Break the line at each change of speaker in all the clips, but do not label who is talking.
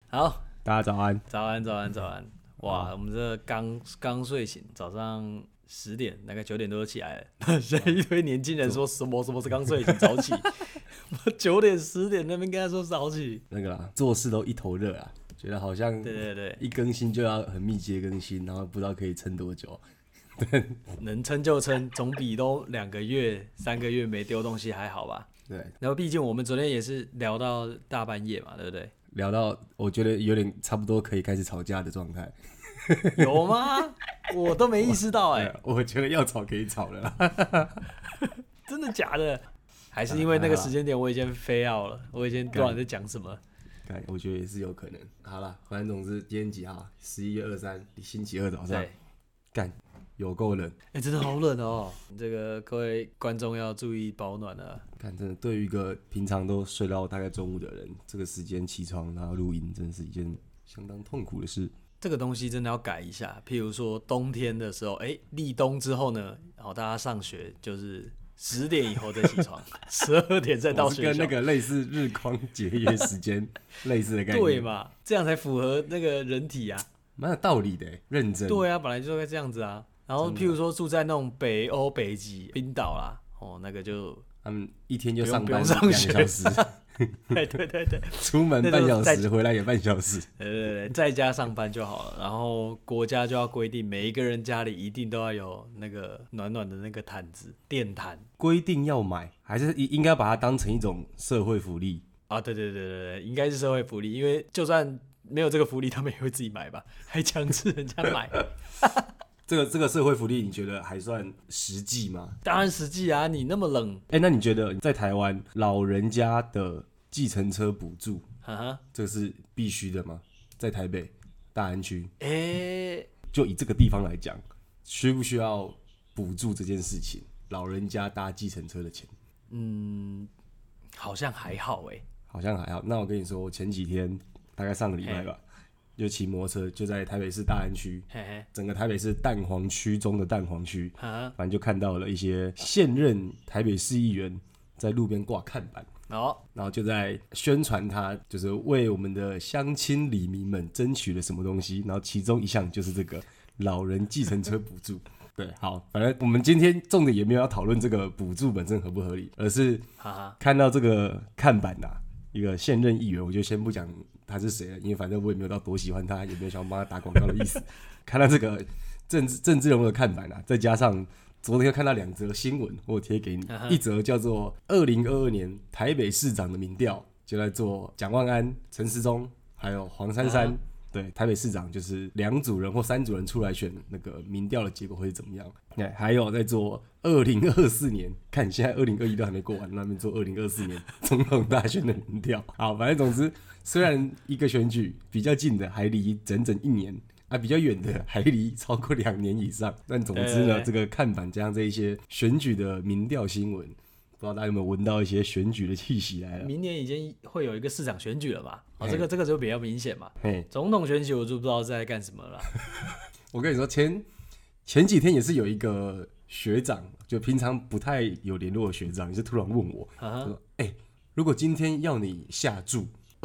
好，
大家早安。
早安，早安，早安！哇，我们这刚睡醒，早上10点，大概9点多就起来了。现在一堆年轻人说什么是刚睡醒早起，我9点10点那边跟他说早起，
那个啦，做事都一头热啊，觉得好像
对，
一更新就要很密集的更新，然后不知道可以撑多久。
能撑就撑，总比都2个月、3个月没丢东西还好吧？
对，
然后毕竟我们昨天也是聊到大半夜嘛，对不对？
聊到我觉得有点差不多可以开始吵架的状态。
有吗？我都没意识到
我觉得要吵可以吵了啦。
真的假的？还是因为那个时间点我已经飞out了，我已经不知道你在讲什么。
我觉得也是有可能。好了，反正总之今天几号？11月23，星期二早上。干，有够冷。
真的好冷哦！这个各位观众要注意保暖了。
干，真的对于一个平常都睡到大概中午的人，这个时间起床然后录音，真的是一件相当痛苦的事。
这个东西真的要改一下，譬如说冬天的时候，立冬之后呢，然后大家上学就是10点以后再起床，12点再到学校，
跟那个类似日光节约时间类似的概念，
对嘛？这样才符合那个人体啊，
蛮有道理的，认真。
对啊，本来就该这样子啊。然后譬如说住在那种北欧、北极、冰岛啦，那个就
他们一天就上班
2
个小时，
对，
出门半小时，回来也半小时，
对，在家上班就好了。然后国家就要规定，每一个人家里一定都要有那个暖暖的那个毯子，电毯。
规定要买，还是应该把它当成一种社会福利
啊？对，应该是社会福利，因为就算没有这个福利，他们也会自己买吧，还强制人家买。
这个社会福利，你觉得还算实际吗？
当然实际啊！你那么冷，
那你觉得在台湾老人家的计程车补助，这个是必须的吗？在台北大安区，就以这个地方来讲，需不需要补助这件事情？老人家搭计程车的钱，
好像还好
好像还好。那我跟你说，我前几天大概上个礼拜吧。就骑摩托车，就在台北市大安区，整个台北市蛋黄区中的蛋黄区，反正就看到了一些现任台北市议员在路边挂看板，然后就在宣传他就是为我们的乡亲里民们争取了什么东西，然后其中一项就是这个老人计程车补助。对，好，反正我们今天重点也没有要讨论这个补助本身合不合理，而是看到这个看板一个现任议员，我就先不讲他是谁了，因为反正我也没有到多喜欢他，也没有想帮他打广告的意思。看到这个政治人物的看板再加上昨天又看到2则新闻，我贴给你，一则叫做2022年台北市长的民调，就在做蒋万安、陈时中还有黄珊珊。对，台北市长就是2组人或3组人出来选，那个民调的结果会是怎么样？还有在做2024年，看现在2021都还没过完，那边做2024年总统大选的民调。好，反正总之，虽然一个选举比较近的还离整整1年比较远的还离超过2年以上，但总之呢，这个看板加上这一些选举的民调新闻。不知道大家有没有闻到一些选举的气息来了？
明年已经会有一个市长选举了嘛？这个就比较明显嘛。总统选举我就不知道在干什么了啦。
我跟你说，前几天也是有一个学长，就平常不太有联络的学长，也是突然问我，说：“如果今天要你下注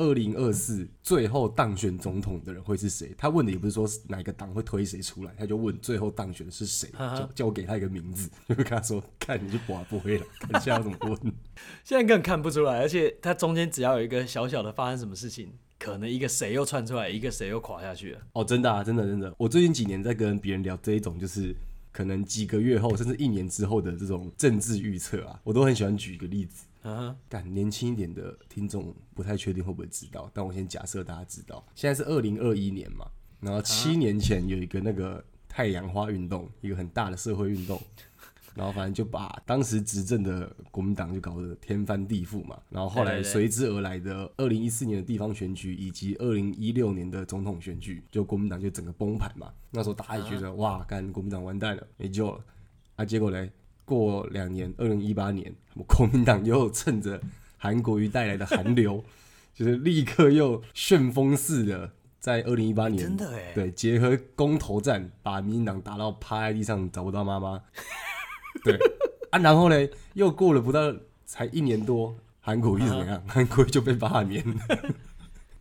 2024最后当选总统的人会是谁？”他问的也不是说哪个党会推谁出来，他就问最后当选的是谁，叫我给他一个名字，就跟他说：“看你就不会了，看现在要怎么问。”
现在根本看不出来，而且他中间只要有一个小小的发生什么事情，可能一个谁又窜出来，一个谁又垮下去了。
真的真的，我最近几年在跟别人聊这一种，就是可能几个月后甚至1年之后的这种政治预测我都很喜欢举一个例子。年轻一点的听众不太确定会不会知道，但我先假设大家知道，现在是2021年嘛，然后7年前有一个那个太阳花运动，一个很大的社会运动，然后反正就把当时执政的国民党就搞得天翻地覆嘛，然后后来随之而来的2014年的地方选举以及2016年的总统选举，就国民党就整个崩盘嘛，那时候大家也觉得哇，干国民党完蛋了，没救了结果嘞。过2年，2018年，国民党又趁着韩国瑜带来的韩流，就是立刻又旋风似的，在2018年，
真的
对，结合公投战，把民进党打到趴在地上找不到妈妈，对然后呢，又过了不到才1年多，韩国瑜怎么样？韩国瑜就被罢免。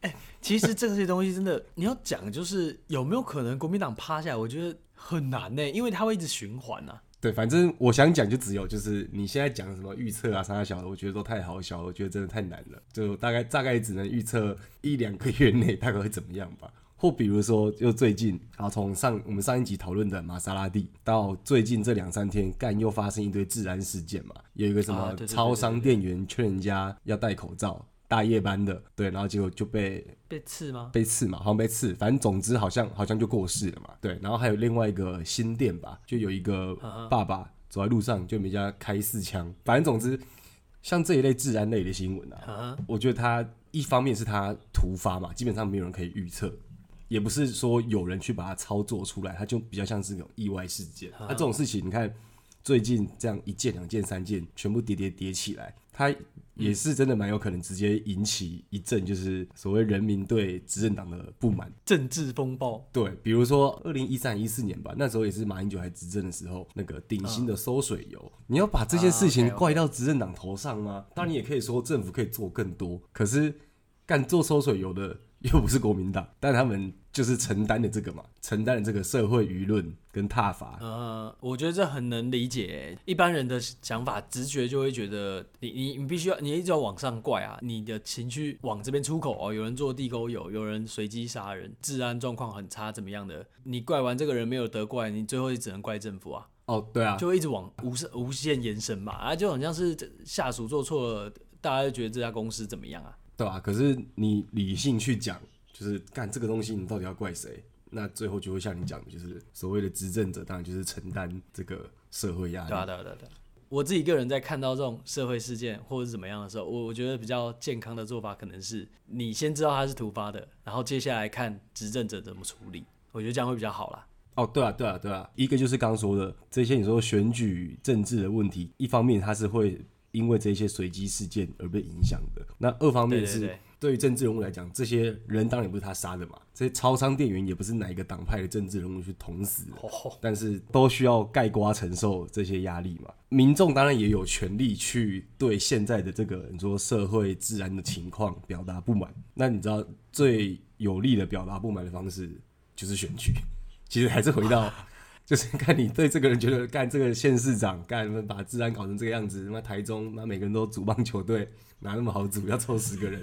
其实这些东西真的，你要讲就是有没有可能国民党趴下来，我觉得很难呢，因为它会一直循环啊。
对，反正我想讲就只有就是你现在讲什么预测啊、啥小的，我觉得都太好笑了，我觉得真的太难了，就大概只能预测1-2个月内大概会怎么样吧。或比如说，就最近，然后从我们上一集讨论的玛莎拉蒂，到最近这2-3天，干又发生一堆治安事件嘛，有一个什么超商店员劝人家要戴口罩，大夜班的，对，然后结果就被
刺吗？
被刺嘛，好像被刺，反正总之好像就过世了嘛，对，然后还有另外一个新店吧，就有一个爸爸走在路上就被人家开4枪，反正总之像这一类治安类的新闻啊，我觉得它一方面是它突发嘛，基本上没有人可以预测。也不是说有人去把它操作出来，它就比较像是那种意外事件。那这种事情，你看最近这样1件、2件、3件，全部叠起来，它也是真的蛮有可能直接引起一阵就是所谓人民对执政党的不满，
政治风暴。
对，比如说2013、14年吧，那时候也是马英九还执政的时候，那个顶新的收水油，你要把这些事情怪到执政党头上吗？当然，你也可以说政府可以做更多，可是干做收水油的又不是国民党，但他们就是承担了这个嘛，承担了这个社会舆论跟挞伐。
我觉得这很能理解，一般人的想法直觉就会觉得你必须要你一直要往上怪啊，你的情绪往这边出口哦，有人做地沟油，有人随机杀人，治安状况很差，怎么样的？你怪完这个人没有得怪，你最后只能怪政府啊。
哦，对啊，
就会一直往无限延伸嘛，啊，就好像是下属做错了，大家就觉得这家公司怎么样啊？
对啊，可是你理性去讲，就是干这个东西，你到底要怪谁？那最后就会像你讲的，就是所谓的执政者，当然就是承担这个社会压力。
对。我自己个人在看到这种社会事件或者是怎么样的时候，我觉得比较健康的做法，可能是你先知道它是突发的，然后接下来看执政者怎么处理，我觉得这样会比较好啦。
哦，对啊，一个就是刚刚说的这些，你说选举政治的问题，一方面它是会因为这些随机事件而被影响的，那二方面是对于政治人物来讲，这些人当然也不是他杀的嘛，这些超商店员也不是哪一个党派的政治人物去捅死的，但是都需要概括承受这些压力嘛。民众当然也有权利去对现在的这个你说社会治安的情况表达不满，那你知道最有力的表达不满的方式就是选举。其实还是回到，就是看你对这个人觉得干这个县市长干把治安搞成这个样子，那台中那每个人都组棒球队，哪那么好组，要凑10个人。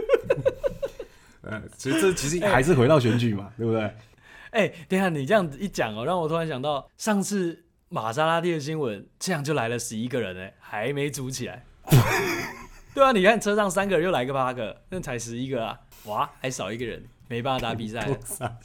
其实这其实还是回到选举嘛，对不对？
等一下你这样子一讲哦，让我突然想到上次玛莎拉蒂的新闻，这样就来了11个人还没组起来。对啊，你看车上3个人又来个8个，那才11个啊，哇，还少1个人，没办法打比赛了。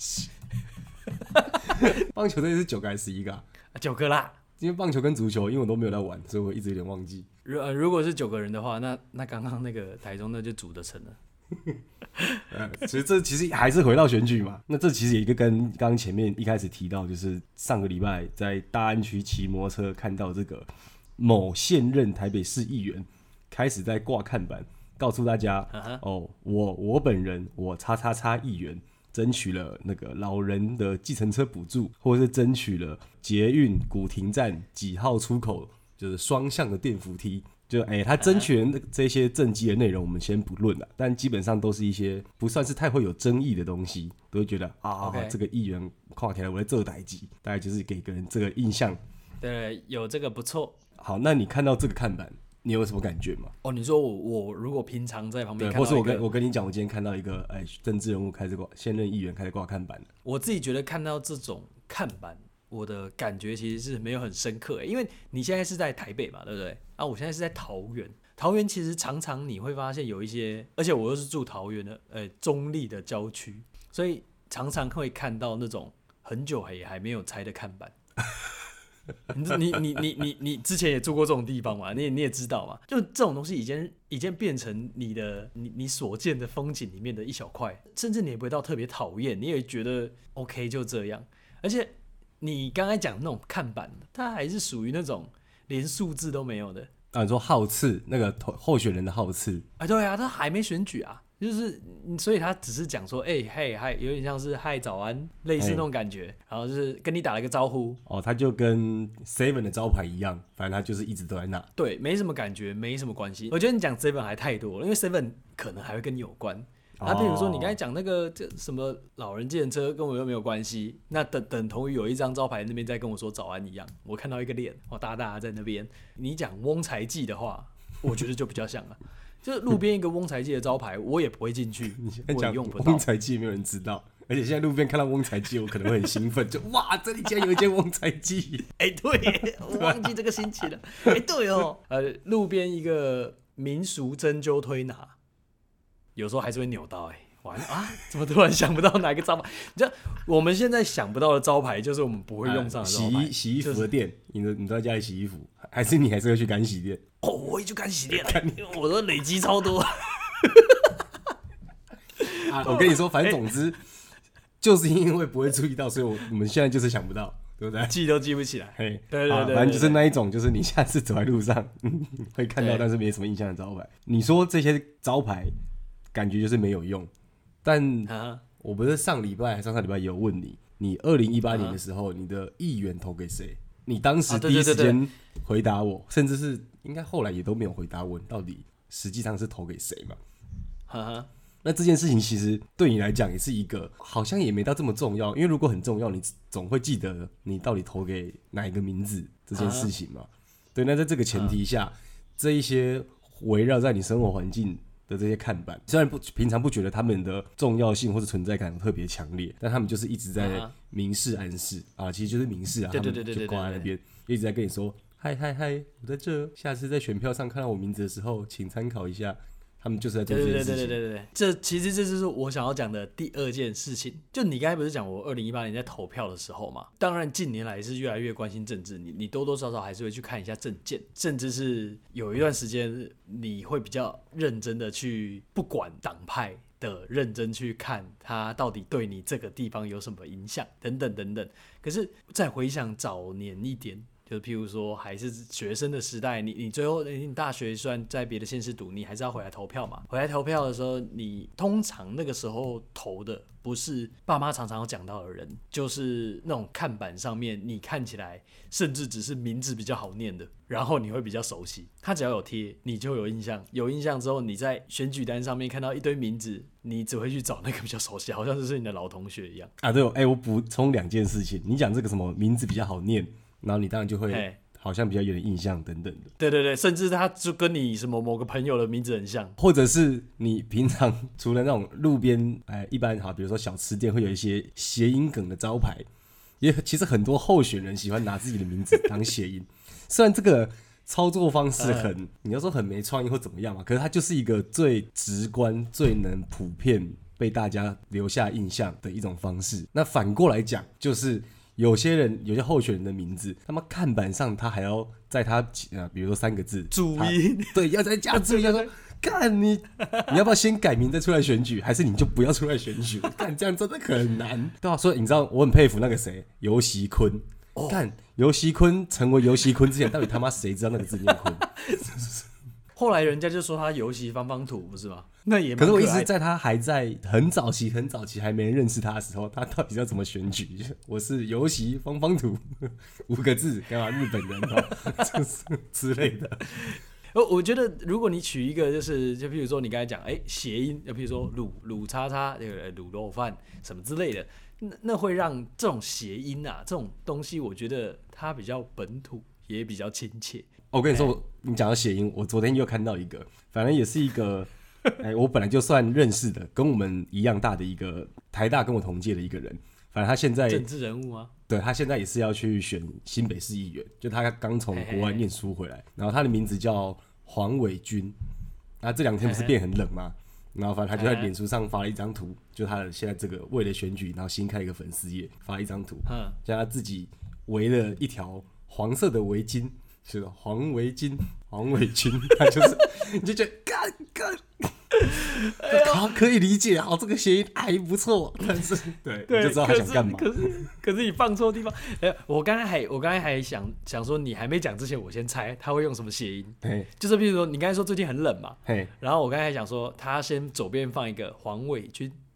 棒球队是9个还是11个啊
？9个啦。
因为棒球跟足球，因为我都没有在玩，所以我一直有点忘记。
如果是9个人的话，那刚刚那个台中那就组得成了。
其实这其实还是回到选举嘛。那这其实也一个跟刚刚前面一开始提到，就是上个礼拜在大安区骑摩托车看到这个某现任台北市议员开始在挂看板，告诉大家哦，我本人我叉叉叉议员。争取了那个老人的计程车补助，或者是争取了捷运古亭站几号出口就是双向的电扶梯，就他争取了这些政绩的内容，我们先不论了，但基本上都是一些不算是太会有争议的东西，都会觉得这个议员看起来我在做代志，大概就是给个人这个印象。
对，有这个不错。
好，那你看到这个看板，你有什么感觉吗？
你说我如果平常在旁边看到
或是我跟你讲，我今天看到一个政治人物开始挂，现任议员开始挂看板了。
我自己觉得看到这种看板，我的感觉其实是没有很深刻，因为你现在是在台北嘛，对不对？啊，我现在是在桃园。桃园其实常常你会发现有一些，而且我又是住桃园的中立的郊区，所以常常会看到那种很久也还没有拆的看板。你之前也住过这种地方嘛？你也知道嘛？就这种东西已经变成你所见的风景里面的一小块，甚至你也不会到特别讨厌，你也觉得 OK 就这样。而且你刚才讲那种看板，它还是属于那种连数字都没有的。
你说号次那个候选人的号次？
对啊，他还没选举啊。就是所以他只是讲说嘿，有点像是嗨早安，类似那种感觉，然后就是跟你打了个招呼。
他就跟 Seven 的招牌一样，反正他就是一直都在那。
对，没什么感觉，没什么关系。我觉得你讲 Seven 还太多了，因为 Seven 可能还会跟你有关。 比如说你刚才讲那个什么老人计程车跟我又没有关系，那等同于有一张招牌那边在跟我说早安一样，我看到一个脸大大在那边。你讲翁财记的话，我觉得就比较像了。就是路边一个翁财记的招牌，我也不会进去，我也用不到。
翁财记没有人知道，而且现在路边看到翁财记，我可能会很兴奋，就哇，这里竟然有一间翁财记！
对，我忘记这个心情了。对哦，路边一个民俗针灸推拿，有时候还是会扭到完啊！怎么突然想不到哪个招牌？你知道我们现在想不到的招牌，就是我们不会用上的招牌。
洗衣服的店，你都在家里洗衣服，还是你还是会去干洗店？
我会去干洗店，我都累积超多。
我跟你说，反正总之，就是因为不会注意到，所以我们现在就是想不到，对不对？
记都记不起来。
对，
反
正就是那一种，就是你下次走在路上会看到，但是没什么印象的招牌。你说这些招牌，感觉就是没有用。但我不是上礼拜还上上礼拜也有问你，你2018年的时候，你的议员投给谁？你当时第一时间回答我，甚至是应该后来也都没有回答我，到底实际上是投给谁嘛？那这件事情其实对你来讲也是一个好像也没到这么重要，因为如果很重要，你总会记得你到底投给哪一个名字这件事情嘛。对，那在这个前提下，这一些围绕在你生活环境的这些看板，虽然平常不觉得他们的重要性或者存在感特别强烈，但他们就是一直在明示暗示啊，其实就是明示啊，他们就挂在那边，一直在跟你说嗨嗨嗨，我在这，下次在选票上看到我名字的时候，请参考一下。他们就是在做这件事情。
对，这就是我想要讲的第二件事情。就你刚才不是讲我2018年在投票的时候嘛？当然近年来是越来越关心政治，你多多少少还是会去看一下政见，甚至是有一段时间你会比较认真的去不管党派的认真去看他到底对你这个地方有什么影响等等等等。可是再回想早年一点。就譬如说，还是学生的时代，你最后你大学虽然在别的县市读，你还是要回来投票嘛。回来投票的时候，你通常那个时候投的不是爸妈常常有讲到的人，就是那种看板上面你看起来甚至只是名字比较好念的，然后你会比较熟悉。他只要有贴，你就有印象。有印象之后，你在选举单上面看到一堆名字，你只会去找那个比较熟悉，好像就是你的老同学一样
啊。对，我补充2件事情。你讲这个什么名字比较好念？然后你当然就会好像比较有点印象等等的。
对，甚至他就跟你什么某个朋友的名字很像，
或者是你平常除了那种路边一般比如说小吃店会有一些谐音梗的招牌，也其实很多候选人喜欢拿自己的名字当谐音。虽然这个操作方式你要说很没创意或怎么样嘛，可是它就是一个最直观、最能普遍被大家留下印象的一种方式。那反过来讲，就是有些候选人的名字，他们看板上他还要在他比如说3个字
注音，
对，要再加注音，要说干你要不要先改名再出来选举，还是你就不要出来选举？干这样真的很难，对啊。所以你知道我很佩服那个谁游锡堃，干游锡堃成为游锡堃之前，到底他妈谁知道那个字念堃？
后来人家就说他游锡方方土，不是吗？那也
可是我一直在他还在很早期还没人认识他的时候，他到底要怎么选举？我是游锡方方土5个字，干嘛日本人之类的。
我觉得如果你取一个就譬如说你刚才讲谐音，就譬如说卤叉叉卤肉饭什么之类的，那会让这种谐音啊这种东西，我觉得它比较本土，也比较亲切。我
跟你说，你讲到谐音，我昨天又看到一个，反正也是一个我本来就算认识的，跟我们一样大的一个台大跟我同届的一个人，反正他现在
政治人物啊，
对，他现在也是要去选新北市议员，就他刚从国外念书回来，然后他的名字叫黄伟军，那这2天不是变很冷吗？然后反正他就在脸书上发了一张图，就他的现在这个为了选举，然后新开一个粉丝页，发了一张图，叫他自己围了一条黄色的围巾。是的，黄围巾，黄伟军，他就是你就觉得干，好可以理解，好，这个谐音还不错，但是对，你就知道他想干嘛。
可是你放错地方。我刚才还想说，你还没讲之前，我先猜他会用什么谐音。就是比如说你刚才说最近很冷嘛，然后我刚才还想说，他先左边放一个黄伟军，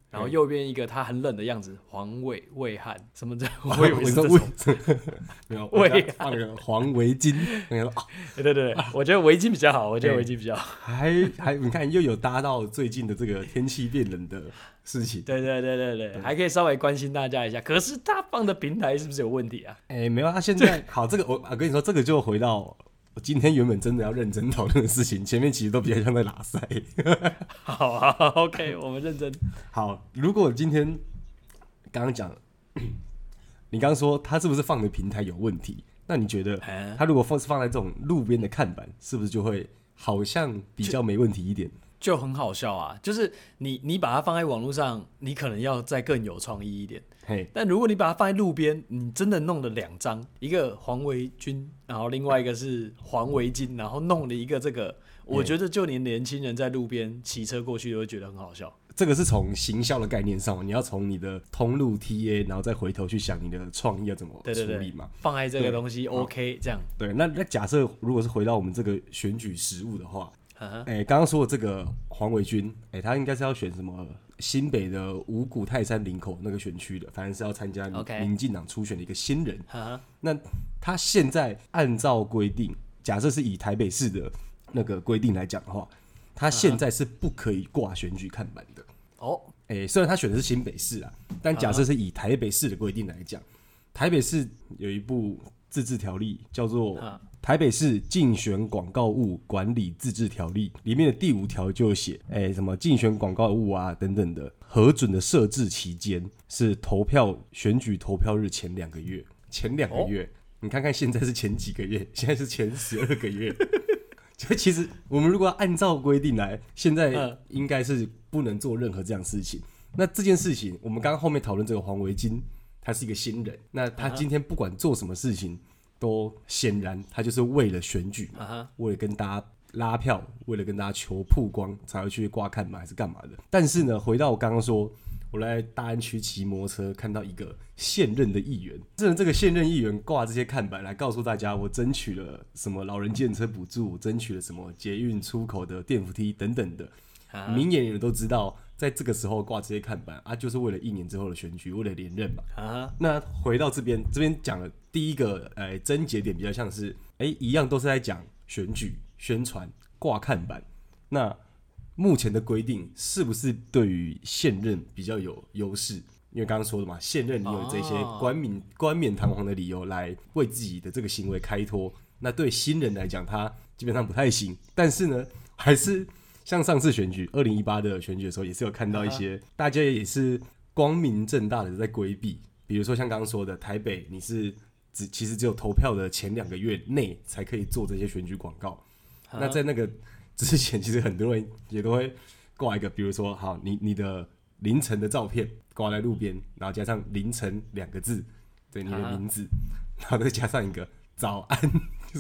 然后右边一个他很冷的样子，黄伟汉什么的，我以为是这种，
没有，魏放了个黄围巾，
对，我觉得围巾比较好，
还你看又有搭到最近的这个天气变冷的事情，
对，还可以稍微关心大家一下。可是他放的平台是不是有问题啊？
没有，他现在好，这个我跟你说，这个就回到我今天原本真的要认真讨论的事情，前面其实都比较像在拉塞。
好，OK， 我们认真。
好，如果今天刚刚讲，你刚刚说他是不是放的平台有问题？那你觉得他如果放在这种路边的看板，是不是就会好像比较没问题一点？
就很好笑啊！就是你把它放在网络上，你可能要再更有创意一点。但如果你把它放在路边，你真的弄了2张，一个黄围巾，然后另外一个是黄围巾，然后弄了一个这个，我觉得就连年轻人在路边骑车过去都会觉得很好笑。
这个是从行销的概念上，你要从你的通路 TA， 然后再回头去想你的创意要怎么处理嘛。
放在这个东西 OK 这样。
对，那假设如果是回到我们这个选举实务的话，刚刚说的这个黄维军，他应该是要选什么新北的五股泰山林口那个选区的，反正是要参加民进党初选的一个新人。那他现在按照规定，假设是以台北市的那个规定来讲的话，他现在是不可以挂选举看板的。虽然他选的是新北市啊，但假设是以台北市的规定来讲，台北市有一部自治条例叫做《台北市竞选广告物管理自治条例》，里面的第5条就有写，什么竞选广告物啊等等的核准的设置期间是选举投票日前2个月，你看看现在是前几个月，现在是前12个月。就其实我们如果要按照规定来，现在应该是不能做任何这样的事情。那这件事情，我们刚刚后面讨论这个黄维金，他是一个新人，那他今天不管做什么事情，都显然他就是为了选举嘛，为了跟大家拉票，为了跟大家求曝光，才会去挂看板还是干嘛的。但是呢，回到我刚刚说，我来大安区骑摩托车，看到一个现任的议员，这个现任议员挂这些看板来告诉大家，我争取了什么老人计程车补助，争取了什么捷运出口的电扶梯等等的，明眼人都知道，在这个时候挂这些看板啊，就是为了1年之后的选举，为了连任嘛。那回到这边讲的第一个症结点比较像是，一样都是在讲选举宣传挂看板，那目前的规定是不是对于现任比较有优势？因为刚刚说的嘛，现任你有这些冠冕堂皇的理由来为自己的这个行为开脱，那对新人来讲，他基本上不太行。但是呢，还是像上次选举2018的选举的时候，也是有看到一些大家也是光明正大的在规避，比如说像刚刚说的，台北你是其实只有投票的前2个月内才可以做这些选举广告。那在那个之前，其实很多人也都会挂一个，比如说，好，你的凌晨的照片挂在路边，然后加上凌晨2个字，对你的名字，然后再加上一个早安，就是，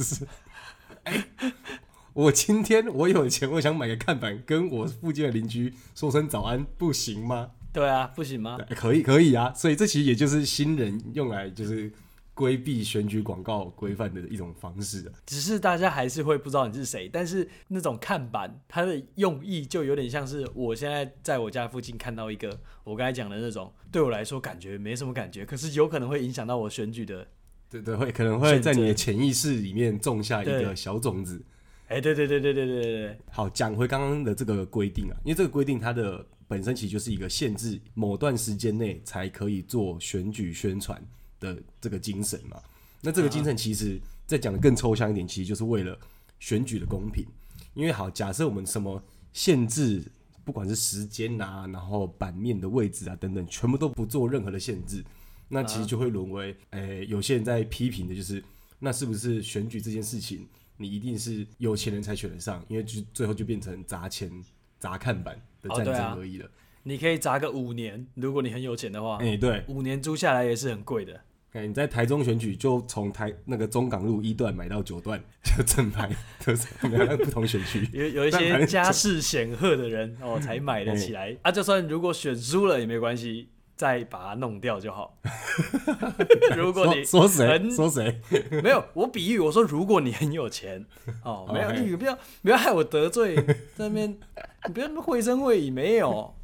我今天我有钱，我想买个看板，跟我附近的邻居说声早安，不行吗？
对啊，不行吗？
可以啊，所以这其实也就是新人用来就是规避选举广告规范的一种方式。
只是大家还是会不知道你是谁，但是那种看板它的用意就有点像是我现在在我家附近看到一个我刚才讲的那种，对我来说感觉没什么感觉，可是有可能会影响到我选举的，
对，可能会在你的潜意识里面种下一个小种子。
对。
好，讲回刚刚的这个规定啊，因为这个规定它的本身其实就是一个限制某段时间内才可以做选举宣传的这个精神嘛。那这个精神其实再讲的更抽象一点，其实就是为了选举的公平。因为好，假设我们什么限制，不管是时间啊，然后版面的位置啊等等，全部都不做任何的限制，那其实就会沦为有些人在批评的就是，那是不是选举这件事情，你一定是有钱人才选得上？因为最后就变成砸钱砸看板的战争而已了。
你可以砸个5年，如果你很有钱的话。
对
，5年租下来也是很贵的。
你在台中选举，就从那个中港路1段买到9段，就正牌，不同选区
有一些家世显赫的人才买得起来就算如果选输了也没关系，再把它弄掉就好。如果你
说谁？
没有，我比喻我说，如果你很有钱没有，你不要害我得罪在那边，你不要绘声绘影，没有。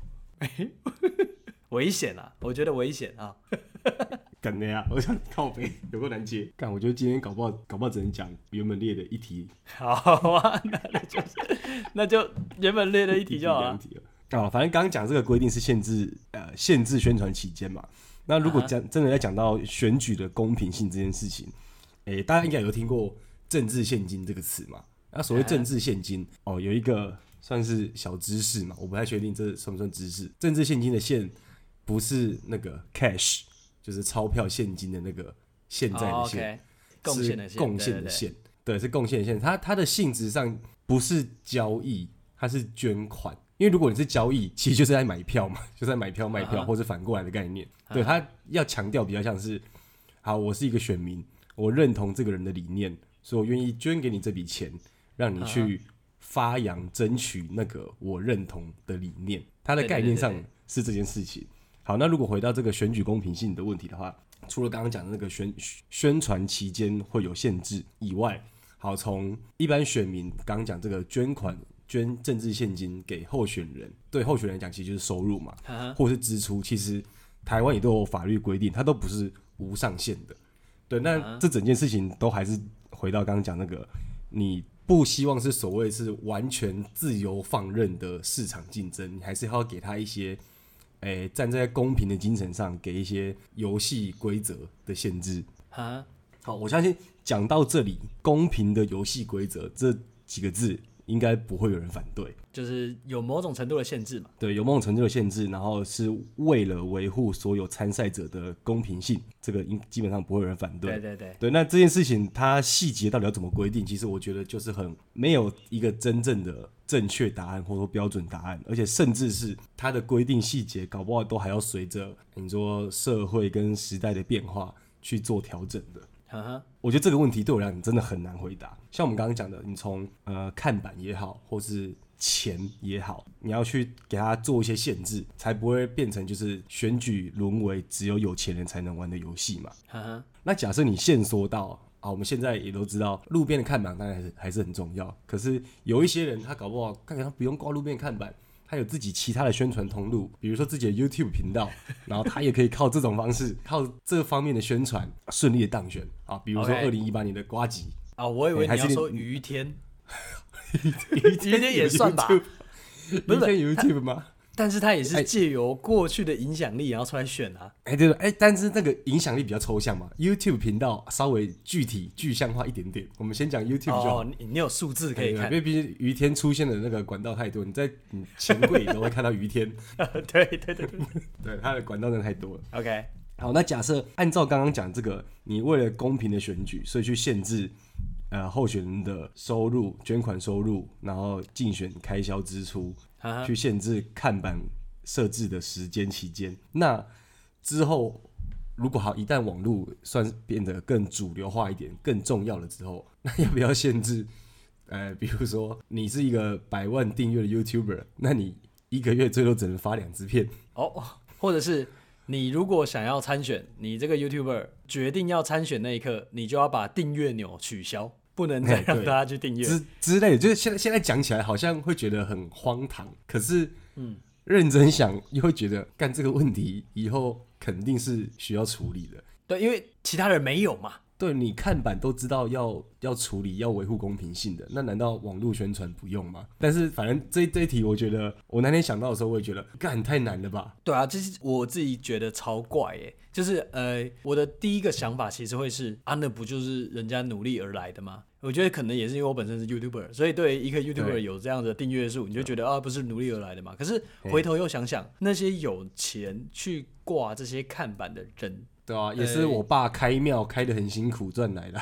危险啊，我觉得危险啊。
干的呀，我想靠北有够难接。干，我觉得今天搞不好只能讲原本列的一题。
好啊，那就原本列的一题就好了。
反正刚刚讲这个规定是限制宣传期间嘛。那如果真的在讲到选举的公平性这件事情，大家应该有听过政治现金这个词嘛？那所谓政治现金有一个算是小知识嘛，我不太确定这算不算知识。政治现金的现不是那个 cash。就是钞票现金的那个现在的现，
贡献的
现，是贡献的现，对，是贡献的现。它的性质上不是交易，它是捐款。因为如果你是交易，其实就是在买票嘛，就是在买票卖票，或是反过来的概念。对，它要强调比较像是，好，我是一个选民，我认同这个人的理念，所以我愿意捐给你这笔钱，让你去发扬、争取那个我认同的理念。它的概念上是这件事情。好，那如果回到这个选举公平性的问题的话，除了刚刚讲的那个宣传期间会有限制以外，好，从一般选民刚刚讲这个捐政治现金给候选人，对候选人来讲其实就是收入嘛，或是支出，其实台湾也都有法律规定，它都不是无上限的。对，那这整件事情都还是回到刚刚讲那个，你不希望是所谓是完全自由放任的市场竞争，你还是要给他一些。站在公平的精神上，给一些游戏规则的限制。好，我相信讲到这里，公平的游戏规则这几个字，应该不会有人反对。
就是有某种程度的限制嘛。
对，有某种程度的限制，然后是为了维护所有参赛者的公平性，这个基本上不会有人反对。对，那这件事情它细节到底要怎么规定？其实我觉得就是很没有一个真正的正确答案，或者说标准答案，而且甚至是它的规定细节，搞不好都还要随着你说社会跟时代的变化去做调整的。我觉得这个问题对我来讲真的很难回答。像我们刚刚讲的，你从看板也好，或是钱也好，你要去给他做一些限制，才不会变成就是选举沦为只有钱人才能玩的游戏嘛。那假设你限缩到我们现在也都知道，路边的看板当然还是很重要。可是有一些人他搞不好，看起来他不用挂路边看板，他有自己其他的宣传通路，比如说自己的 YouTube 频道，然后他也可以靠这种方式，靠这方面的宣传顺利的当选啊。比如说2018年的呱吉
我以为你要说于天，于天也算吧？
不是 YouTube 吗？
但是他也是借由过去的影响力，然后出来选啊。
对，但是那个影响力比较抽象嘛。YouTube 频道稍微具象化一点点。我们先讲 YouTube 就好。
你有数字可以看，
因为毕竟于天出现的那个管道太多，你在钱柜里都会看到于天。
对，
对，他的管道真的太多了。
OK，
好，那假设按照刚刚讲这个，你为了公平的选举，所以去限制候选人的收入、捐款收入，然后竞选开销支出。去限制看板设置的时间期间，那之后如果一旦网络算变得更主流化一点、更重要了之后，那要不要限制？比如说你是一个100万订阅的 YouTuber， 那你一个月最多只能发2支片
或者是你如果想要参选，你这个 YouTuber 决定要参选那一刻，你就要把订阅钮取消。不能再让大家去订阅
之类的，就是现在讲起来好像会觉得很荒唐，可是认真想又会觉得干这个问题以后肯定是需要处理的。
对，因为其他人没有嘛。
对，你看板都知道要处理，要维护公平性的，那难道网络宣传不用吗？但是反正这一题，我觉得我那天想到的时候，我也觉得干太难了吧？
对啊，这是我自己觉得超怪耶。就是我的第一个想法其实会是那不就是人家努力而来的吗？我觉得可能也是因为我本身是 YouTuber， 所以对一个 YouTuber 有这样的订阅数，你就觉得不是努力而来的嘛。可是回头又想想，那些有钱去挂这些看板的人，
对啊，也是我爸开庙开得很辛苦赚来的。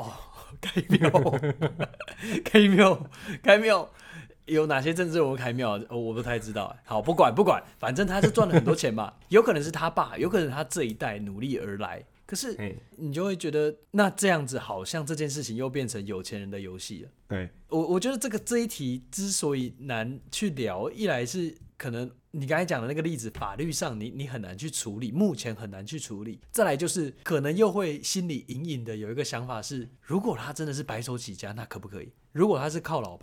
开庙有哪些政治人物开庙？我不太知道。好，不管，反正他是赚了很多钱嘛。有可能是他爸，有可能他这一代努力而来。可是你就会觉得，那这样子好像这件事情又变成有钱人的游戏了。
对，
我觉得这一题之所以难去聊，一来是可能你刚才讲的那个例子，法律上你很难去处理，目前很难去处理。再来就是可能又会心里隐隐的有一个想法是，如果他真的是白手起家，那可不可以？如果他是靠老爸，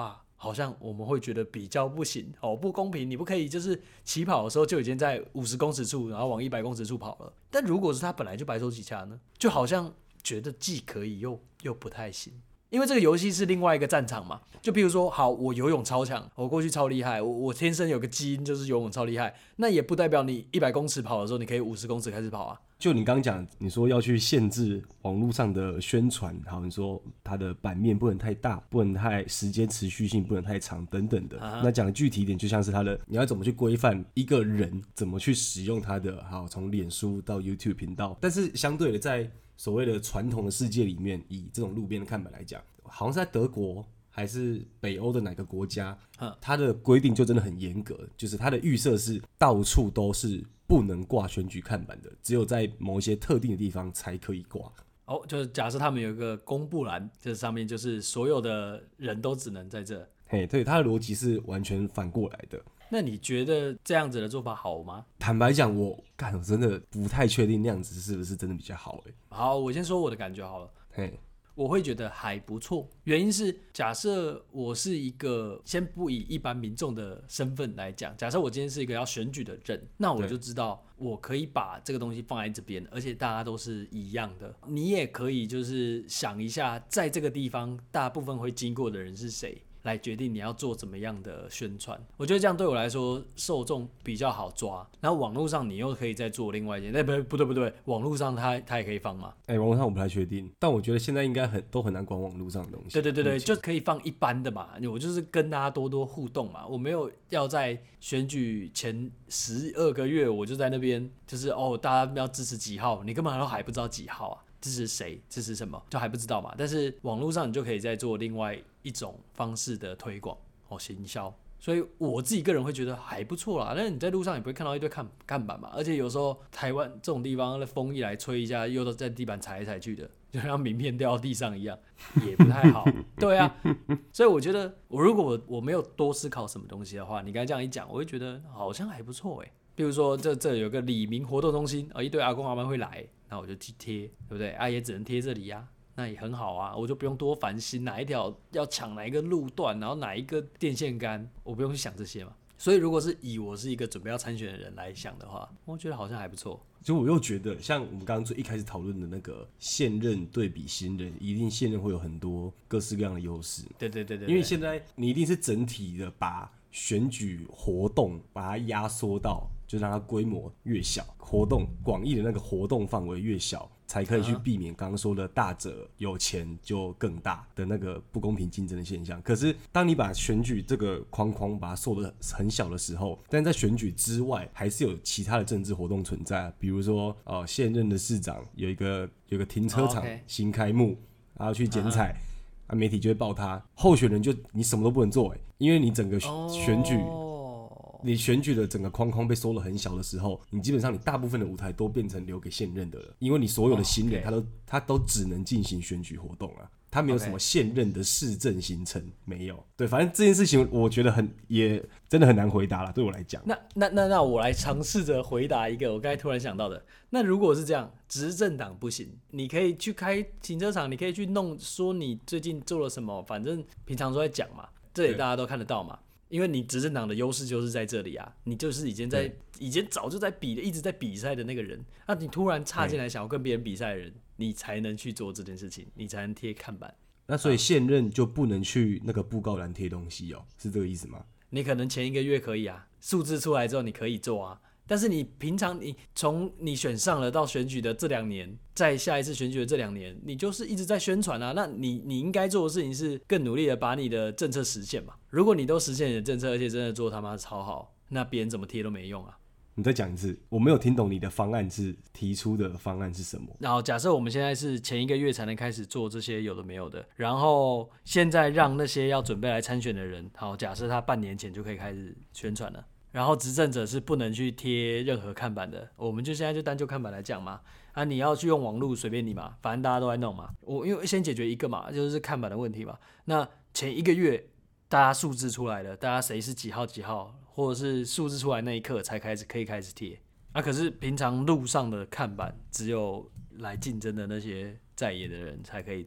好像我们会觉得比较不行哦，不公平，你不可以就是起跑的时候就已经在50公尺处，然后往100公尺处跑了。但如果是他本来就白手起家呢，就好像觉得既可以又不太行。因为这个游戏是另外一个战场嘛，就比如说，好，我游泳超强，我过去超厉害，我天生有个基因就是游泳超厉害，那也不代表你100公尺跑的时候，你可以50公尺开始跑啊。
就你刚刚讲，你说要去限制网络上的宣传，好，你说它的版面不能太大，不能太时间持续性不能太长等等的。那讲的具体一点，就像是它的你要怎么去规范一个人怎么去使用它的，好，从脸书到 YouTube 频道，但是相对的在所谓的传统的世界里面，以这种路边的看板来讲，好像是在德国还是北欧的哪个国家，它的规定就真的很严格，就是它的预设是到处都是不能挂选举看板的，只有在某一些特定的地方才可以挂。
哦，就是假设他们有一个公布栏，这上面就是所有的人都只能在这。
嘿，对，它的逻辑是完全反过来的。
那你觉得这样子的做法好吗？
坦白讲，我真的不太确定那样子是不是真的比较好。
好，我先说我的感觉好了。
嘿，
我会觉得还不错，原因是假设我是一个，先不以一般民众的身份来讲，假设我今天是一个要选举的人，那我就知道我可以把这个东西放在这边，而且大家都是一样的。你也可以就是想一下，在这个地方大部分会经过的人是谁，来决定你要做怎么样的宣传。我觉得这样对我来说受众比较好抓，然后网络上你又可以再做另外一件。不对，网络上它也可以放吗？
网络上我不太确定，但我觉得现在应该都很难管网络上的东西。
对，就可以放一般的嘛，我就是跟大家多多互动嘛，我没有要在选举前12个月我就在那边就是大家要支持几号，你根本都还不知道几号啊，支持谁支持什么就还不知道嘛。但是网络上你就可以再做另外一种方式的推广行销，所以我自己个人会觉得还不错啦。但是你在路上也不会看到一堆看板嘛，而且有时候台湾这种地方的风一来吹一下，又都在地板踩来踩去的，就像名片掉到地上一样，也不太好。对啊，所以我觉得如果我没有多思考什么东西的话，你刚才这样一讲，我会觉得好像还不错欸。比如说这有个里民活动中心，一堆阿公阿嬷会来，那我就去贴，对不对？也只能贴这里啊。那也很好啊，我就不用多烦心哪一条要抢哪一个路段，然后哪一个电线杆，我不用去想这些嘛。所以如果是以我是一个准备要参选的人来想的话，我觉得好像还不错。
就我又觉得，像我们刚刚最一开始讨论的那个现任对比新任，一定现任会有很多各式各样的优势。
对，
因为现在你一定是整体的把选举活动把它压缩到，就让它规模越小，活动广义的那个活动范围越小，才可以去避免刚刚说的大者有钱就更大的那个不公平竞争的现象。可是当你把选举这个框框把它缩得很小的时候，但在选举之外还是有其他的政治活动存在，比如说现任的市长有一个停车场新开幕，然后去剪彩。媒体就会报他，候选人就你什么都不能做，因为你整个选举，你选举的整个框框被缩了很小的时候，你基本上你大部分的舞台都变成留给现任的了，因为你所有的新人他都只能进行选举活动啊，他没有什么现任的市政行程，没有。对，反正这件事情我觉得也真的很难回答啦，对我来讲。
那我来尝试着回答一个我刚才突然想到的。那如果是这样，执政党不行，你可以去开停车场，你可以去弄说你最近做了什么，反正平常都在讲嘛，这里大家都看得到嘛。因为你执政党的优势就是在这里啊，你就是以前早就在比的，一直在比赛的那个人，那你突然插进来想要跟别人比赛的人，你才能去做这件事情，你才能贴看板。
那所以现任就不能去那个布告栏贴东西是这个意思吗？
你可能前1个月可以啊，数字出来之后你可以做啊，但是你平常你从你选上了到选举的这2年，在下一次选举的这2年，你就是一直在宣传啊。那你应该做的事情是更努力的把你的政策实现嘛。如果你都实现你的政策，而且真的做他妈超好，那别人怎么贴都没用啊。
你再讲一次，我没有听懂你的方案是提出的方案是什么。
然后假设我们现在是前1个月才能开始做这些有的没有的，然后现在让那些要准备来参选的人，好，假设他半年前就可以开始宣传了。然后执政者是不能去贴任何看板的，我们就现在就单就看板来讲嘛。你要去用网络随便你嘛，反正大家都在弄嘛。因为先解决一个嘛，就是看板的问题嘛。那前1个月大家数字出来了，大家谁是几号几号，或者是数字出来那一刻才可以开始贴。可是平常路上的看板只有来竞争的那些在野的人才可以做。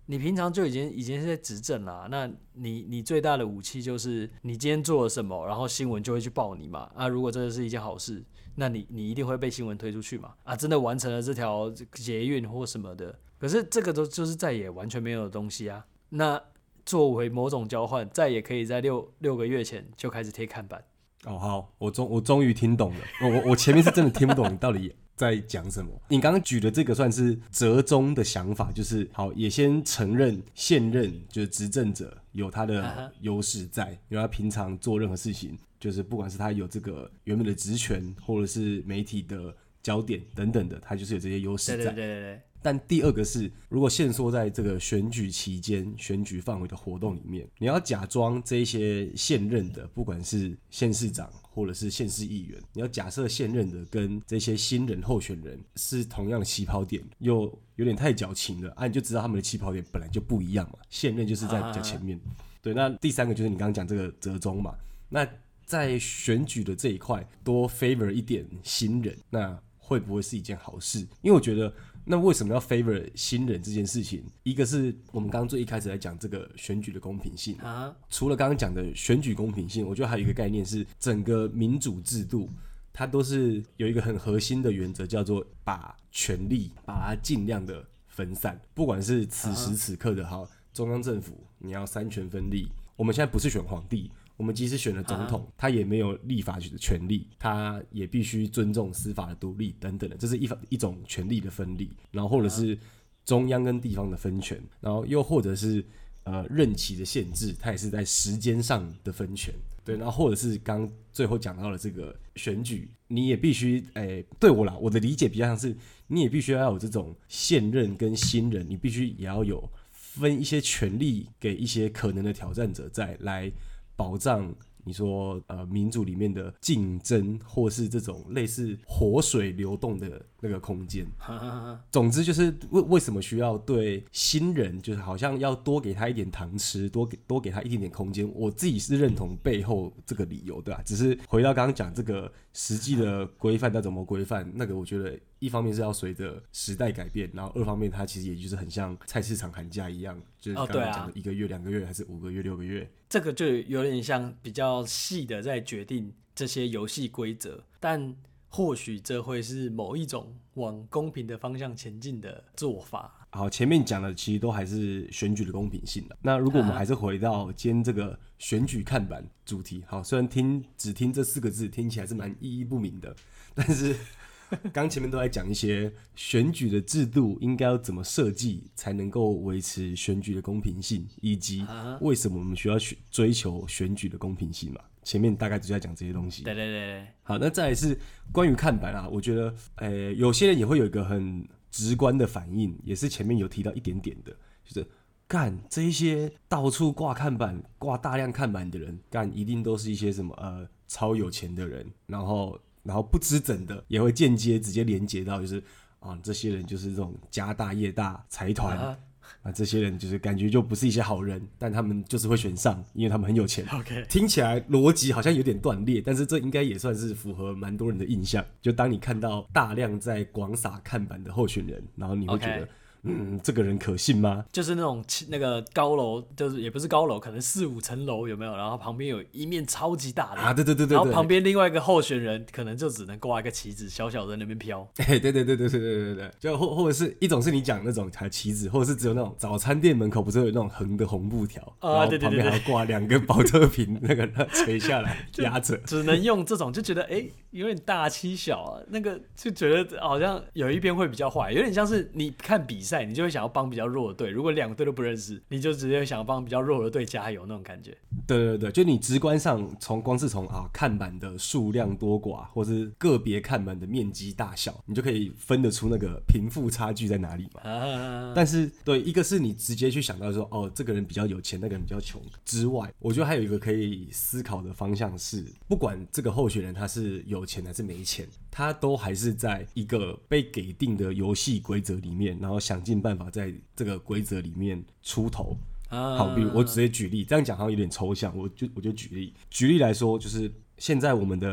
你平常就已经是在执政啦，那你最大的武器就是你今天做了什么，然后新闻就会去报你嘛。啊，如果这是一件好事，那你一定会被新闻推出去嘛。啊，真的完成了这条捷运或什么的，可是这个就是再也完全没有的东西啊。那作为某种交换，再也可以在六个月前就开始贴看板。
哦，好，我终于听懂了。我前面是真的听不懂你到底在讲什么。你刚刚举的这个算是折中的想法，就是好，也先承认现任就是执政者有他的优势在，因为他平常做任何事情，就是不管是他有这个原本的职权，或者是媒体的焦点等等的，他就是有这些优势在。对。但第二个是，如果限缩在这个选举期间、选举范围的活动里面，你要假装这一些现任的，不管是县市长或者是县市议员，你要假设现任的跟这些新人候选人是同样的起跑点，又有点太矫情了啊！你就知道他们的起跑点本来就不一样嘛，现任就是在比较前面。对，那第三个就是你刚刚讲这个折中嘛，那在选举的这一块多 favor 一点新人，那会不会是一件好事？因为我觉得。那为什么要 favor 新人这件事情？一个是我们刚刚最一开始在讲这个选举的公平性，除了刚刚讲的选举公平性，我觉得还有一个概念是整个民主制度，它都是有一个很核心的原则，叫做把权力把它尽量的分散。不管是此时此刻的好中央政府，你要三权分立，我们现在不是选皇帝。我们即使选了总统，他也没有立法的权利，他也必须尊重司法的独立等等的，这是一种权力的分立，然后或者是中央跟地方的分权，然后又或者是任期的限制，它也是在时间上的分权，对，然后或者是刚最后讲到了这个选举，你也必须对我啦，我的理解比较像是你也必须要有这种现任跟新人，你必须也要有分一些权利给一些可能的挑战者在来。保障你说民主里面的竞争，或是这种类似活水流动的那个空间。总之就是为什么需要对新人，就是好像要多给他一点糖吃，多给他一点点空间。我自己是认同背后这个理由的啊，只是回到刚刚讲这个实际的规范要怎么规范，那个我觉得一方面是要随着时代改变，然后二方面它其实也就是很像菜市场寒假一样，就是刚刚讲的1个月、2个月还是5个月、6个月。
这个就有点像比较细的在决定这些游戏规则，但或许这会是某一种往公平的方向前进的做法。
好，前面讲的其实都还是选举的公平性的。那如果我们还是回到今天这个选举看板主题，好，虽然只听这4个字听起来是蛮意义不明的，但是刚前面都在讲一些选举的制度应该要怎么设计才能够维持选举的公平性，以及为什么我们需要追求选举的公平性嘛。前面大概就在讲这些东西。
对。
好，那再来是关于看板啊，我觉得有些人也会有一个很直观的反应，也是前面有提到一点点的，就是干这一些到处挂看板、挂大量看板的人，干一定都是一些什么超有钱的人，然后不知怎的也会间接直接连接到就是这些人就是这种家大业大财团这些人就是感觉就不是一些好人，但他们就是会选上，因为他们很有钱。听起来逻辑好像有点断裂，但是这应该也算是符合蛮多人的印象。就当你看到大量在广撒看板的候选人，然后你会觉得这个人可信吗？
就是那种那个高楼，就是也不是高楼，可能4-5层楼有没有？然后旁边有一面超级大的
对，
然后旁边另外一个候选人可能就只能挂一个旗子，小小的在那边飘。
对，就或者是一种是你讲那种旗子，或者是只有那种早餐店门口不是有那种横的红布条，然后旁边还要挂2个保特瓶，那个垂下来压着，
只能用这种，就觉得有点大欺小啊，那个就觉得好像有一边会比较坏，有点像是你看比赛，你就会想要帮比较弱的队，如果2个队都不认识，你就直接想要帮比较弱的队加油那种感觉。
对，就你直观上光是从看板的数量多寡，或是个别看板的面积大小，你就可以分得出那个贫富差距在哪里嘛。但是对，一个是你直接去想到说这个人比较有钱，那个人比较穷之外，我觉得还有一个可以思考的方向是，不管这个候选人他是有钱还是没钱，他都还是在一个被给定的游戏规则里面，然后想尽办法在这个规则里面出头。好，比如我直接举例，这样讲好像有点抽象，我就举例来说，就是现在我们的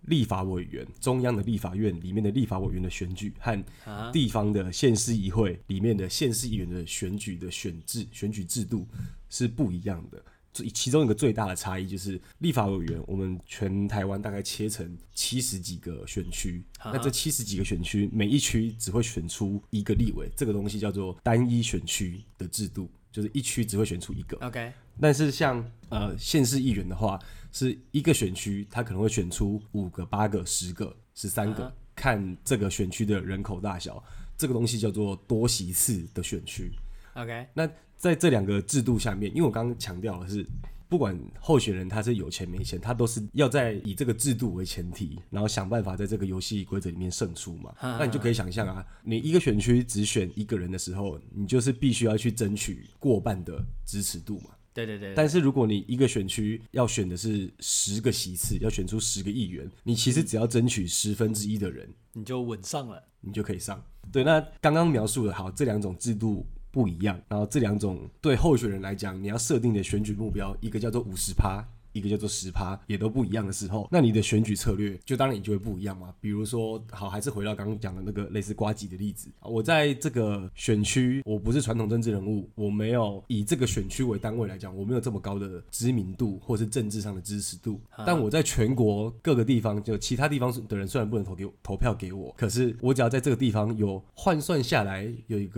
立法委员，中央的立法院里面的立法委员的选举和地方的县市议会里面的县市议员的选举的选举制度是不一样的。其中一个最大的差异就是立法委员，我们全台湾大概切成70几个选区，那这70几个选区，每一区只会选出一个立委，这个东西叫做单一选区的制度，就是一区只会选出一个。
OK。
但是像县市议员的话，是一个选区，他可能会选出5个、8个、10个、13个，看这个选区的人口大小，这个东西叫做多席次的选区。
OK。
那在这2个制度下面，因为我刚刚强调的是，不管候选人他是有钱没钱，他都是要在以这个制度为前提，然后想办法在这个游戏规则里面胜出嘛。那你就可以想象啊，你一个选区只选一个人的时候，你就是必须要去争取过半的支持度嘛。
对。
但是如果你一个选区要选的是10个席次，要选出10个议员，你其实只要争取1/10的人，
你就稳上了，
你就可以上。对，那刚刚描述的好，这2种制度不一样，然后这2种对候选人来讲，你要设定的选举目标，一个叫做50%，一个叫做10%，也都不一样的时候，那你的选举策略就当然也就会不一样嘛。比如说，好，还是回到刚刚讲的那个类似呱吉的例子，我在这个选区，我不是传统政治人物，我没有以这个选区为单位来讲，我没有这么高的知名度或是政治上的支持度，但我在全国各个地方，就其他地方的人虽然不能投票给我，可是我只要在这个地方有换算下来有一个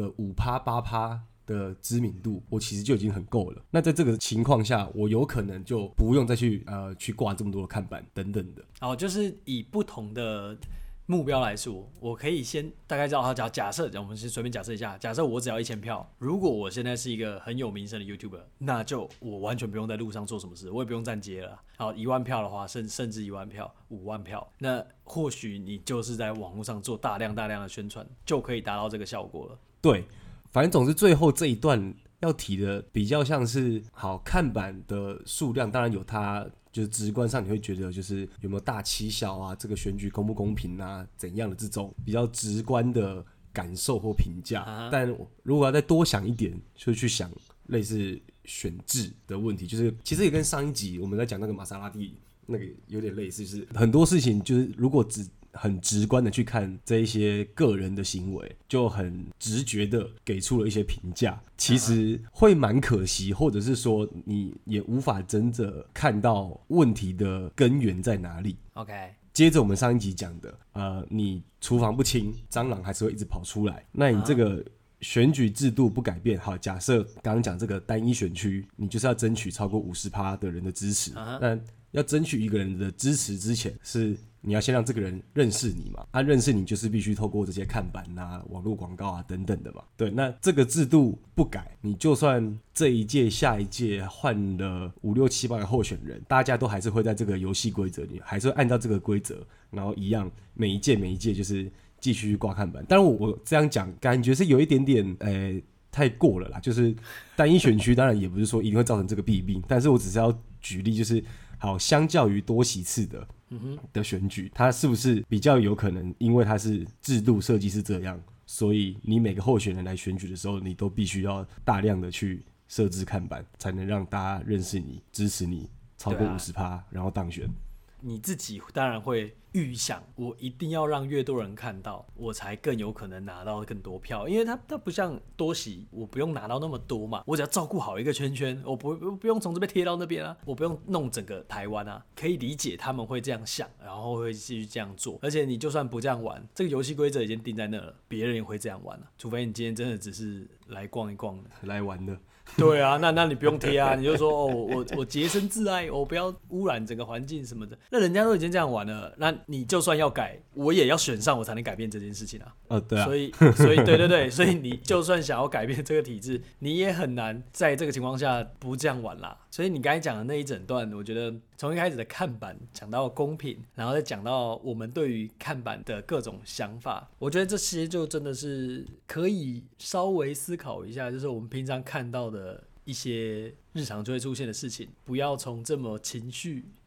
5%、8%的知名度，我其实就已经很够了。那在这个情况下，我有可能就不用再去挂这么多的看板等等的。
就是以不同的目标来说，我可以先大概知道，假设我们先随便假设一下，假设我只要1000票，如果我现在是一个很有名声的 YouTuber， 那就我完全不用在路上做什么事，我也不用站街了。好，1万票的话，甚至1万票、5万票，那或许你就是在网络上做大量的宣传，就可以达到这个效果了。
对。反正总之最后这一段要提的比较像是，好，看板的数量当然有它就是直观上你会觉得就是有没有大欺小啊，这个选举公不公平啊，怎样的这种比较直观的感受或评价。但如果要再多想一点，就去想类似选制的问题，就是其实也跟上一集我们在讲那个玛莎拉蒂那个有点类似，就是很多事情就是如果很直观的去看这一些个人的行为，就很直觉的给出了一些评价，其实会蛮可惜，或者是说你也无法真的看到问题的根源在哪里。
OK，
接着我们上一集讲的你厨房不清，蟑螂还是会一直跑出来，那你这个选举制度不改变，好，假设刚刚讲这个单一选区，你就是要争取超过50%的人的支持，那要争取一个人的支持之前，是你要先让这个人认识你嘛，认识你就是必须透过这些看板啊、网络广告啊等等的嘛。对，那这个制度不改，你就算这一届、下一届换了5、6、7、8个候选人，大家都还是会在这个游戏规则里，还是会按照这个规则，然后一样每一届就是继续挂看板。当然我这样讲，感觉是有一点点太过了啦，就是单一选区当然也不是说一定会造成这个弊病，但是我只是要举例，就是好，相较于多席次的选举，它是不是比较有可能，因为它是制度设计是这样，所以你每个候选人来选举的时候，你都必须要大量的去设置看板，才能让大家认识你、支持你超过50%，然后当选。
你自己当然会预想，我一定要让越多人看到，我才更有可能拿到更多票，因为它不像多席，我不用拿到那么多嘛，我只要照顾好一个圈圈，我不用从这边贴到那边啊，我不用弄整个台湾啊，可以理解他们会这样想，然后会继续这样做。而且你就算不这样玩，这个游戏规则已经定在那了，别人也会这样玩啊，除非你今天真的只是来逛一逛的，
来玩的。
对啊，那你不用贴啊，你就说我洁身自爱，我不要污染整个环境什么的。那人家都已经这样玩了，那你就算要改，我也要选上，我才能改变这件事情啊。
对啊。
所以对，所以你就算想要改变这个体制，你也很难在这个情况下不这样玩啦。所以你刚才讲的那一整段，我觉得从一开始的看板讲到公平，然后再讲到我们对于看板的各种想法，我觉得这些就真的是可以稍微思考一下，就是我们平常看到的一些日常就会出现的事情，不要从这么情绪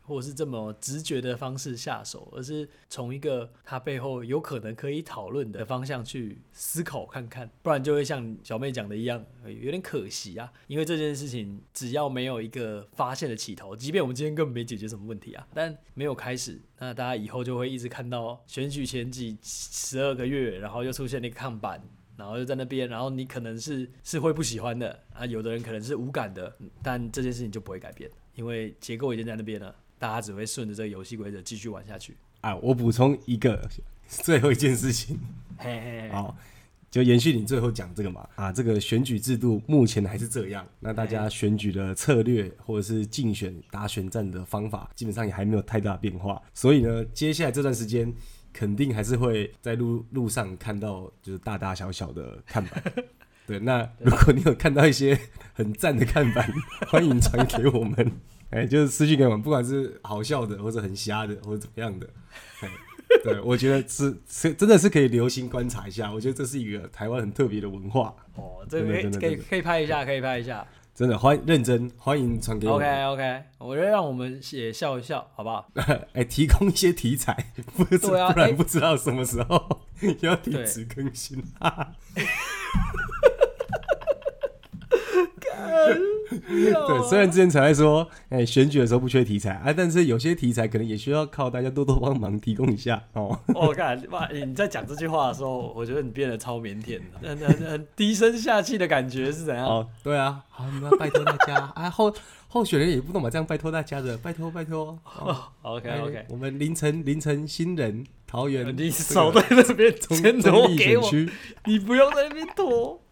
或者是这么直觉的方式下手，而是从一个它背后有可能可以讨论的方向去思考看看，不然就会像小妹讲的一样，有点可惜啊。因为这件事情只要没有一个发现的起头，即便我们今天根本没解决什么问题啊，但没有开始，那大家以后就会一直看到选举前12个月，然后又出现了一个看板，然后就在那边，然后你可能是会不喜欢的啊，有的人可能是无感的，但这件事情就不会改变，因为结构已经在那边了，大家只会顺着这个游戏规则继续玩下去。
啊，我补充一个最后一件事情，好，就延续你最后讲这个嘛，啊，这个选举制度目前还是这样，那大家选举的策略或者是竞选打选战的方法，基本上也还没有太大变化，所以呢，接下来这段时间肯定还是会在路上看到就是大大小小的看板。对，那如果你有看到一些很赞的看板，欢迎传给我们，就是私讯给我们，不管是好笑的，或者很瞎的，或者怎么样的。对，我觉得是真的是可以留心观察一下，我觉得这是一个台湾很特别的文化。
哦，这个可以拍一下，可以拍一下。
真的认真欢迎传给我们。
OK， 我觉得让我们也笑一笑，好不好？
提供一些题材，不然不知道什么时候要停止更新。对，虽然之前才在说，选举的时候不缺题材啊，但是有些题材可能也需要靠大家多多帮忙提供一下哦。
我看你在讲这句话的时候，我觉得你变得超腼腆的，很低声下气的感觉是怎样？
哦，对啊，好，你们要拜托大家啊，候选人也不能把这样拜托大家的，拜托。
OK，
我们凌晨新人桃园，
你少在那边先
拖
给我，你不用在那边拖。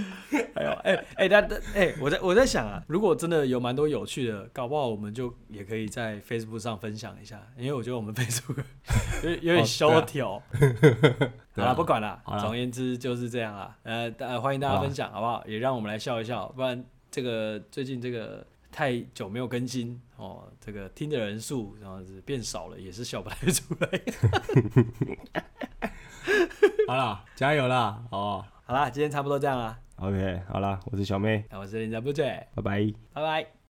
我在想啊，如果真的有蛮多有趣的，搞不好我们就也可以在 Facebook 上分享一下，因为我觉得我们 Facebook 有点萧条。好了，不管了，总而言之就是这样啦。欢迎大家分享，好不好？也让我们来笑一笑，不然这个最近这个太久没有更新哦，这个听的人数然后变少了，也是笑不太出来。
好啦，加油啦，好不好？
好啦，今天差不多这样啦。
OK， 好啦，我是小妹，
我是林家不醉，
拜拜，
拜拜。